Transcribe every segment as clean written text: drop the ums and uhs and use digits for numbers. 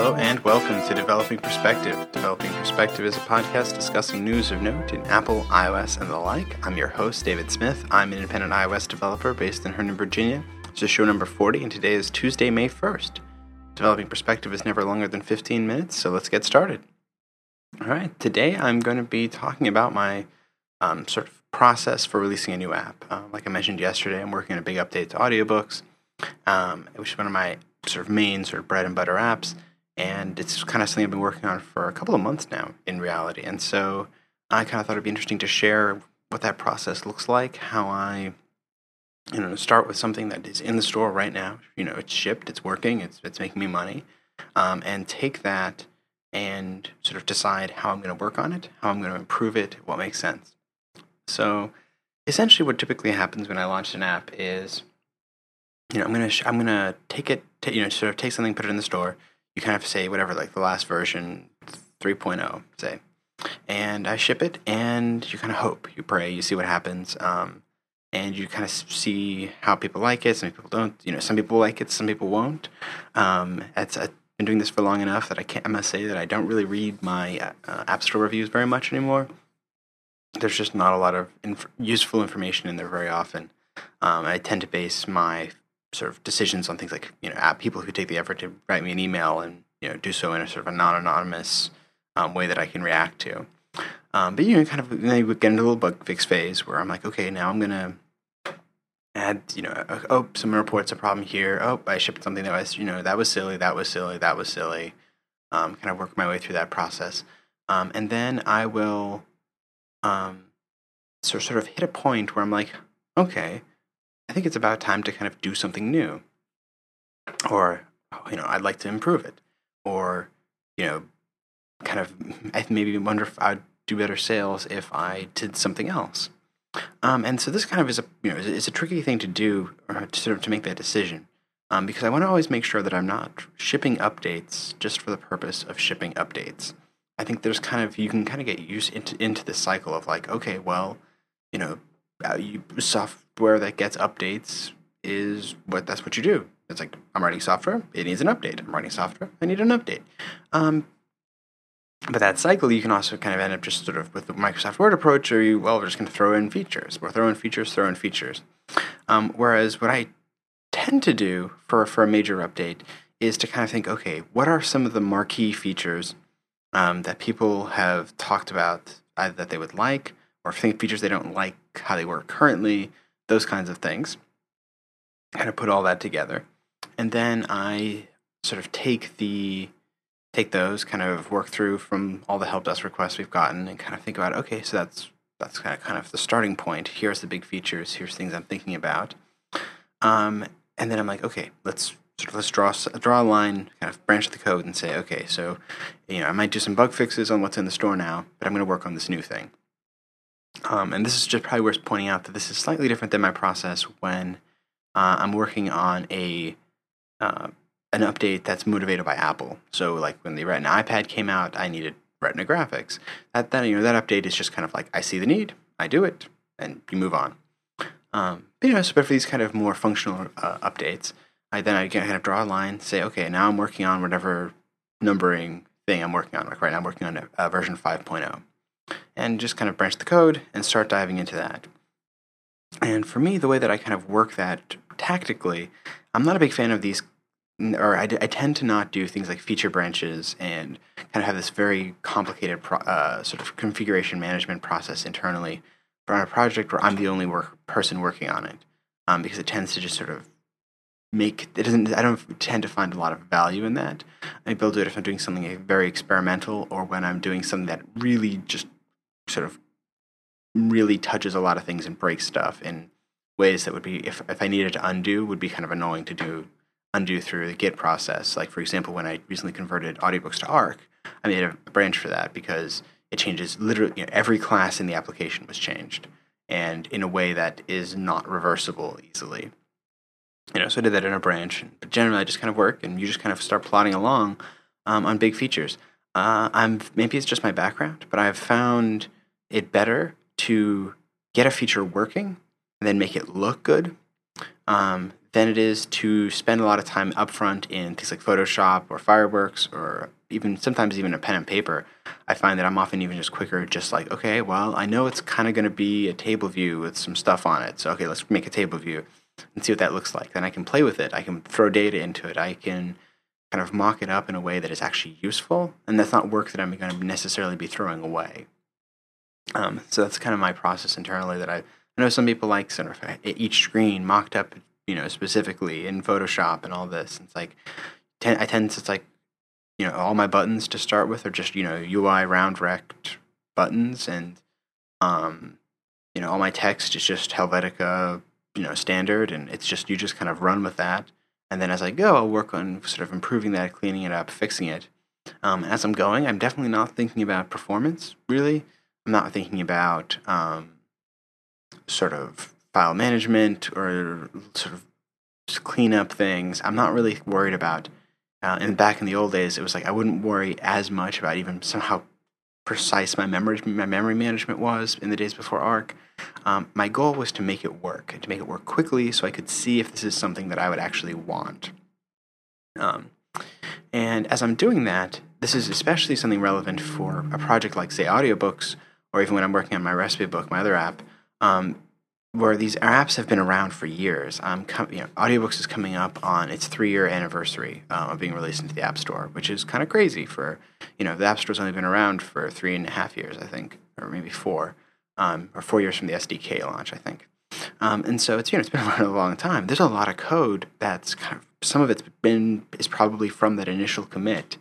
Hello and welcome to Developing Perspective. Developing Perspective is a podcast discussing news of note in Apple, iOS, and the like. I'm your host, David Smith. I'm an independent iOS developer based in Herndon, Virginia. This is show number 40, and today is Tuesday, May 1st. Developing Perspective is never longer than 15 minutes, so let's get started. All right, today I'm going to be talking about my sort of process for releasing a new app. Like I mentioned yesterday, I'm working on a big update to audiobooks, which is one of my sort of main sort of bread and butter apps. And it's kind of something I've been working on for a couple of months now, in reality. And so I kind of thought it'd be interesting to share what that process looks like, how I, start with something that is in the store right now. It's shipped, it's working, it's making me money, and take that and sort of decide how I'm going to work on it, how I'm going to improve it, what makes sense. So essentially, what typically happens when I launch an app is, I'm gonna take it, sort of take something, put it in the store. You kind of say whatever, like the last version, 3.0, say, and I ship it, and you kind of hope, you pray, you see what happens, and you kind of see how people like it. Some people don't. Some people like it, some people won't. I've been doing this for long enough that I must say that I don't really read my App Store reviews very much anymore. There's just not a lot of useful information in there very often. I tend to base my sort of decisions on things like, people who take the effort to write me an email and, do so in a sort of a non-anonymous way that I can react to. But, kind of, then you get into a little bug fix phase where I'm like, okay, now I'm going to add, someone reports a problem here. Oh, I shipped something that was, that was silly. Kind of work my way through that process. And then I will sort of hit a point where I'm like, okay, I think it's about time to kind of do something new, or, I'd like to improve it, or, kind of, I maybe wonder if I'd do better sales if I did something else. And so this kind of is it's a tricky thing to do, or to sort of to make that decision, because I want to always make sure that I'm not shipping updates just for the purpose of shipping updates. I think there's you can kind of get used into this cycle of like, okay, well, software that gets updates that's what you do. It's like, I'm writing software, it needs an update. I'm writing software, I need an update. But that cycle, you can also kind of end up just sort of with the Microsoft Word approach, or we're just going to throw in features. We're throwing features. Whereas what I tend to do for a major update is to kind of think, okay, what are some of the marquee features that people have talked about either that they would like, or features they don't like how they work currently, those kinds of things. Kind of put all that together. And then I sort of take those, kind of work through from all the help desk requests we've gotten, and kind of think about, okay, so that's kind of the starting point. Here's the big features. Here's things I'm thinking about. And then I'm like, okay, let's draw a line, kind of branch the code, and say, okay, so I might do some bug fixes on what's in the store now, but I'm going to work on this new thing. And this is just probably worth pointing out that this is slightly different than my process when I'm working on an update that's motivated by Apple. So like when the Retina iPad came out, I needed Retina graphics. That update is just kind of like, I see the need, I do it, and you move on. But for these kind of more functional updates, I kind of draw a line, say, okay, now I'm working on whatever numbering thing I'm working on. Like right now I'm working on version 5.0. And just kind of branch the code and start diving into that. And for me, the way that I kind of work that tactically, I'm not a big fan of these, or I tend to not do things like feature branches and kind of have this very complicated sort of configuration management process internally for a project where I'm the only person working on it, because it tends to just sort of I don't tend to find a lot of value in that. Maybe I'll do it if I'm doing something very experimental, or when I'm doing something that really just sort of really touches a lot of things and breaks stuff in ways that would be, if I needed to undo, would be kind of annoying to undo through the Git process. Like, for example, when I recently converted audiobooks to Arc, I made a branch for that because it changes literally, every class in the application was changed, and in a way that is not reversible easily. So I did that in a branch, but generally I just kind of work, and you just kind of start plodding along on big features. Maybe it's just my background, but I've found it better to get a feature working and then make it look good than it is to spend a lot of time upfront in things like Photoshop or Fireworks, or even sometimes even a pen and paper. I find that I'm often even just quicker, just like, okay, well, I know it's kind of going to be a table view with some stuff on it. So, okay, let's make a table view and see what that looks like. Then I can play with it. I can throw data into it. I can kind of mock it up in a way that is actually useful. And that's not work that I'm going to necessarily be throwing away. So that's kind of my process internally that I know some people like sort of each screen mocked up, specifically in Photoshop and all this. It's like, I tend to, it's like, all my buttons to start with are just, UI round rect buttons. And, all my text is just Helvetica, standard. And it's just, you just kind of run with that. And then as I go, I'll work on sort of improving that, cleaning it up, fixing it. As I'm going, I'm definitely not thinking about performance, really. I'm not thinking about sort of file management or sort of just clean up things. I'm not really worried about, and back in the old days, it was like I wouldn't worry as much about even somehow precise my memory management was in the days before Arc. My goal was to make it work quickly so I could see if this is something that I would actually want. And as I'm doing that, this is especially something relevant for a project like, say, audiobooks, or even when I'm working on my recipe book, my other app, where these apps have been around for years. Audiobooks is coming up on its 3-year anniversary of being released into the App Store, which is kind of crazy for, the App Store's only been around for 3.5 years, I think, or maybe 4, or 4 years from the SDK launch, I think. And so it's been around a long time. There's a lot of code that's kind of, some of is probably from that initial commit,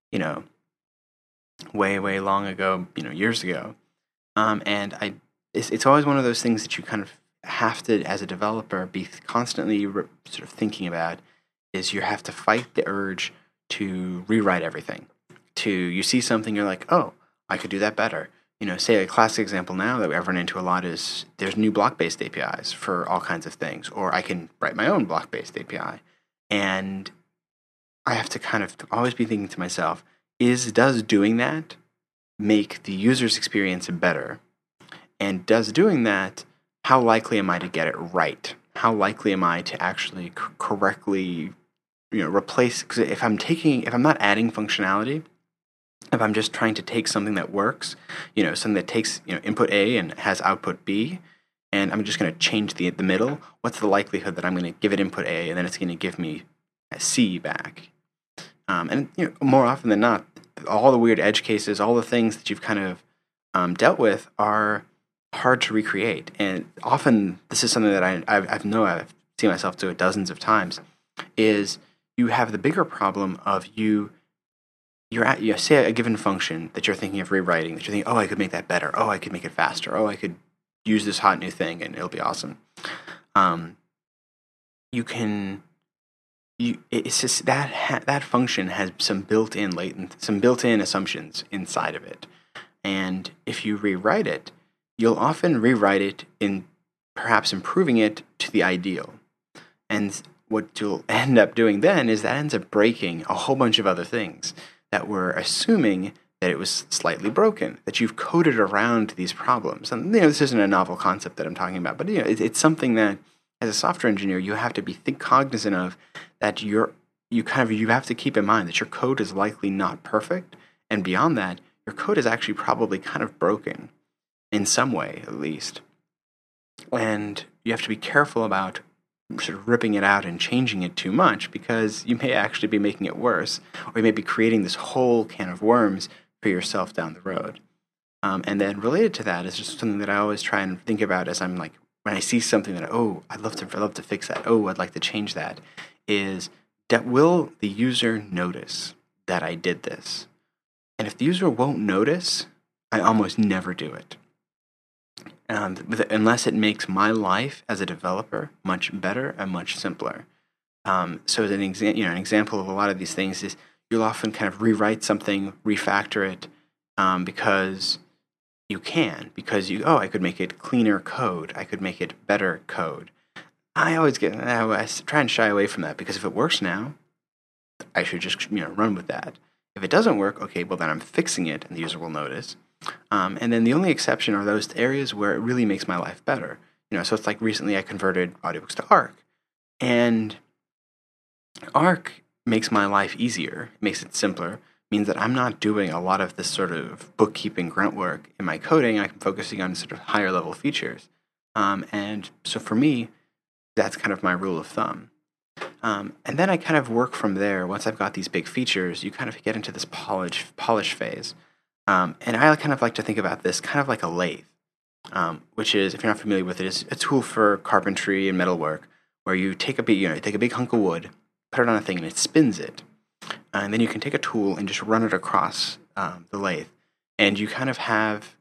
way, way long ago, years ago. And it's always one of those things that you kind of have to, as a developer, be constantly sort of thinking about, is you have to fight the urge to rewrite everything. You see something, you're like, oh, I could do that better. Say a classic example now that I've run into a lot is there's new block-based APIs for all kinds of things, or I can write my own block-based API. And I have to kind of always be thinking to myself, does doing that make the user's experience better? And does doing that, how likely am I to get it right? How likely am I to actually correctly, replace? Because if I'm not adding functionality, if I'm just trying to take something that works, something that takes, input A and has output B, and I'm just going to change the middle, what's the likelihood that I'm going to give it input A and then it's going to give me a C back? And more often than not, all the weird edge cases, all the things that you've kind of dealt with are hard to recreate. And often, this is something that I've seen myself do it dozens of times, is you have the bigger problem of you say a given function that you're thinking of rewriting, that you're thinking, oh, I could make that better, oh, I could make it faster, oh, I could use this hot new thing and it'll be awesome. It's just that function has some built-in assumptions inside of it. And if you rewrite it, you'll often rewrite it in perhaps improving it to the ideal. And what you'll end up doing then is that ends up breaking a whole bunch of other things that we're assuming that it was slightly broken, that you've coded around these problems. And this isn't a novel concept that I'm talking about, but it's something that as a software engineer you have to be cognizant of, that you have to keep in mind that your code is likely not perfect, and beyond that, your code is actually probably kind of broken in some way, at least. And you have to be careful about sort of ripping it out and changing it too much, because you may actually be making it worse, or you may be creating this whole can of worms for yourself down the road. And then related to that is just something that I always try and think about as I'm like, when I see something that, oh, I'd love to fix that, oh, I'd like to change that, is that will the user notice that I did this? And if the user won't notice, I almost never do it. Unless it makes my life as a developer much better and much simpler. So as an example of a lot of these things is you'll often kind of rewrite something, refactor it, because you can. Because I could make it cleaner code. I could make it better code. I try and shy away from that, because if it works now, I should just run with that. If it doesn't work, okay, well then I'm fixing it and the user will notice. And then the only exception are those areas where it really makes my life better. So it's like recently I converted audiobooks to Arc. And Arc makes my life easier, makes it simpler, means that I'm not doing a lot of this sort of bookkeeping grunt work in my coding. I'm focusing on sort of higher level features. And so for me, that's kind of my rule of thumb. And then I kind of work from there. Once I've got these big features, you kind of get into this polish phase. And I kind of like to think about this kind of like a lathe, which is, if you're not familiar with it, is a tool for carpentry and metalwork, where you take a big hunk of wood, put it on a thing, and it spins it. And then you can take a tool and just run it across the lathe. And you kind of have,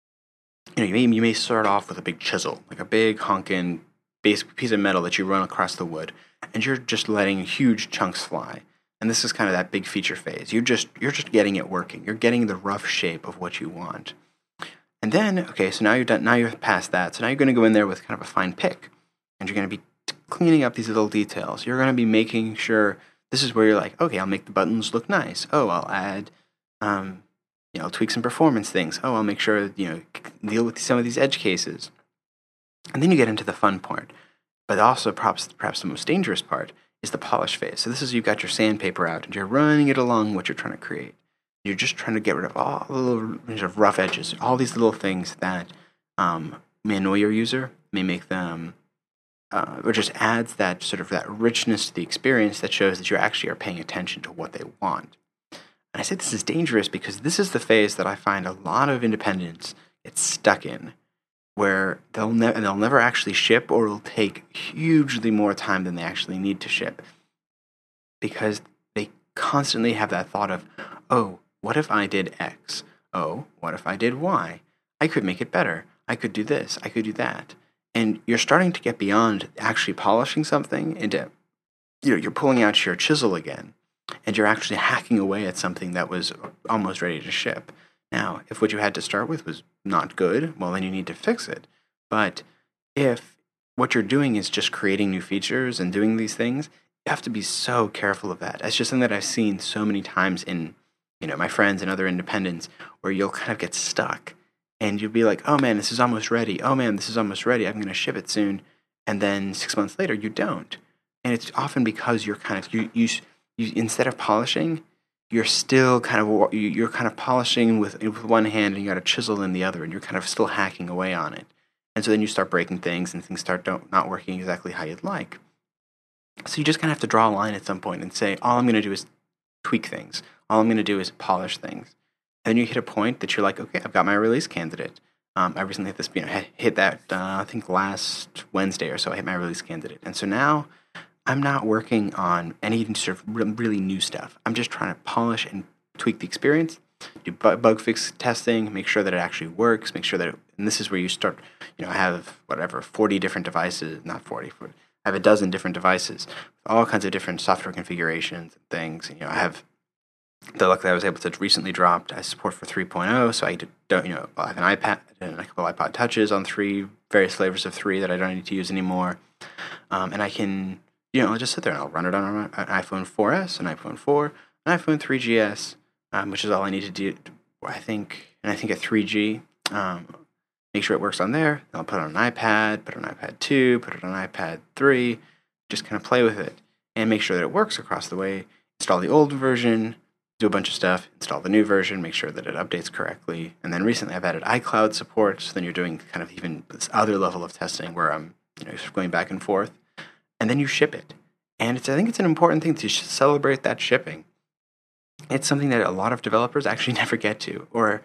you may start off with a big chisel, like a big honking basic piece of metal that you run across the wood, and you're just letting huge chunks fly. And this is kind of that big feature phase. You're just getting it working. You're getting the rough shape of what you want. And then, okay, so now you're done. Now you're past that. So now you're going to go in there with kind of a fine pick, and you're going to be cleaning up these little details. You're going to be making sure this is where you're like, okay, I'll make the buttons look nice. Oh, I'll add, I'll tweak some performance things. Oh, I'll make sure, deal with some of these edge cases. And then you get into the fun part. But also, perhaps the most dangerous part is the polish phase. So this is, you've got your sandpaper out, and you're running it along what you're trying to create. You're just trying to get rid of all the little sort of rough edges, all these little things that may annoy your user, may make them, or just adds that sort of that richness to the experience that shows that you actually are paying attention to what they want. And I say this is dangerous because this is the phase that I find a lot of independents get stuck in, where they'll never actually ship, or it'll take hugely more time than they actually need to ship, because they constantly have that thought of, oh, what if I did X? Oh, what if I did Y? I could make it better. I could do this. I could do that. And you're starting to get beyond actually polishing something into, you're pulling out your chisel again, and you're actually hacking away at something that was almost ready to ship. Now, if what you had to start with was not good, well, then you need to fix it. But if what you're doing is just creating new features and doing these things, you have to be so careful of that. It's just something that I've seen so many times in, my friends and other independents, where you'll kind of get stuck, and you'll be like, oh man, this is almost ready. Oh man, this is almost ready. I'm going to ship it soon. And then 6 months later, you don't. And it's often because you're kind of, you instead of polishing, you're still you're kind of polishing with one hand, and you got a chisel in the other, and you're kind of still hacking away on it. And so then you start breaking things, and things start not working exactly how you'd like. So you just kind of have to draw a line at some point and say, all I'm going to do is tweak things. All I'm going to do is polish things. And then you hit a point that you're like, okay, I've got my release candidate. I recently hit this, hit that, I think last Wednesday or so, I hit my release candidate. And so now I'm not working on any sort of really new stuff. I'm just trying to polish and tweak the experience, do bug fix testing, make sure that it actually works, make sure that and this is where you start, I have 40 different devices, not 40, I have a dozen different devices, all kinds of different software configurations and things. I have the luck that I was able to recently dropped. I support for 3.0, so I have an iPad and a couple iPod Touches on 3, various flavors of 3 that I don't need to use anymore. And I can, I'll just sit there and I'll run it on an iPhone 4S, an iPhone 4, an iPhone 3GS, which is all I need to do, I think at 3G. Make sure it works on there. Then I'll put it on an iPad, put it on iPad 2, put it on iPad 3, just kind of play with it and make sure that it works across the way. Install the old version, do a bunch of stuff, install the new version, make sure that it updates correctly. And then recently I've added iCloud support, so then you're doing kind of even this other level of testing where I'm going back and forth. And then you ship it. And I think it's an important thing to celebrate that shipping. It's something that a lot of developers actually never get to, or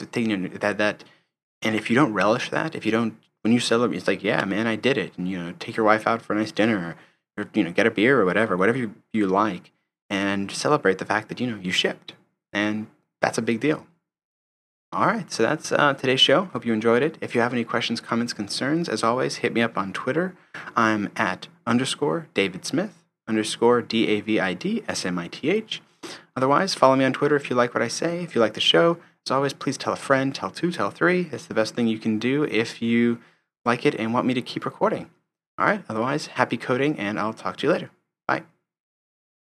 that. And if you don't relish that, when you celebrate, it's like, yeah, man, I did it. And, take your wife out for a nice dinner, or get a beer or whatever you like, and celebrate the fact that, you shipped. And that's a big deal. All right, so that's today's show. Hope you enjoyed it. If you have any questions, comments, concerns, as always, hit me up on Twitter. I'm at _David Smith, _DavidSmith. Otherwise, follow me on Twitter if you like what I say. If you like the show, as always, please tell a friend, tell 2, tell 3. It's the best thing you can do if you like it and want me to keep recording. All right, otherwise, happy coding, and I'll talk to you later.